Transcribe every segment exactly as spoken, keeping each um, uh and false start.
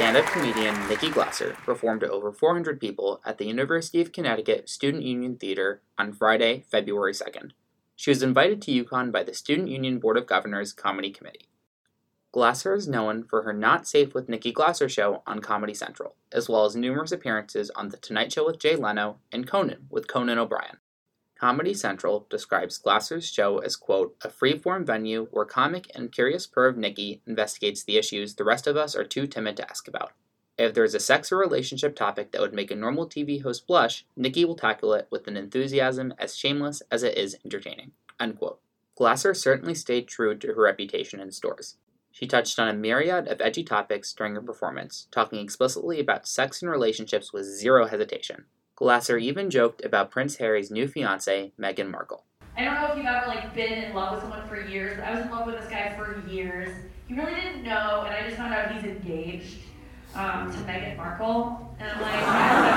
Stand-up comedian Nikki Glasser performed to over four hundred people at the University of Connecticut Student Union Theater on Friday, February second. She was invited to UConn by the Student Union Board of Governors Comedy Committee. Glasser is known for her Not Safe with Nikki Glasser show on Comedy Central, as well as numerous appearances on The Tonight Show with Jay Leno and Conan with Conan O'Brien. Comedy Central describes Glasser's show as, quote, a free-form venue where comic and curious perv Nikki investigates the issues the rest of us are too timid to ask about. If there is a sex or relationship topic that would make a normal T V host blush, Nikki will tackle it with an enthusiasm as shameless as it is entertaining, unquote. Glasser certainly stayed true to her reputation in stores. She touched on a myriad of edgy topics during her performance, talking explicitly about sex and relationships with zero hesitation. Glasser even joked about Prince Harry's new fiancée, Meghan Markle. I don't know if you've ever like been in love with someone for years, but I was in love with this guy for years. He really didn't know, and I just found out he's engaged um, to Meghan Markle. And I'm like,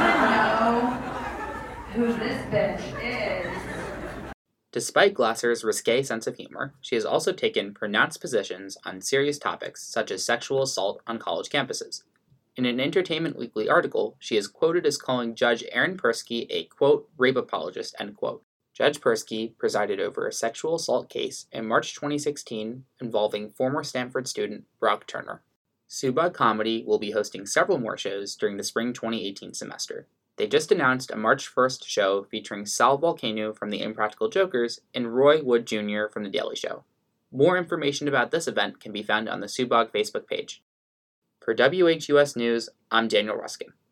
I don't even know who this bitch is. Despite Glasser's risque sense of humor, she has also taken pronounced positions on serious topics such as sexual assault on college campuses. In an Entertainment Weekly article, she is quoted as calling Judge Aaron Persky a, quote, rape apologist, end quote. Judge Persky presided over a sexual assault case in March twenty sixteen involving former Stanford student Brock Turner. Subag Comedy will be hosting several more shows during the spring twenty eighteen semester. They just announced a March first show featuring Sal Vulcano from the Impractical Jokers and Roy Wood Junior from The Daily Show. More information about this event can be found on the Subag Facebook page. For W H U S News, I'm Daniel Ruskin.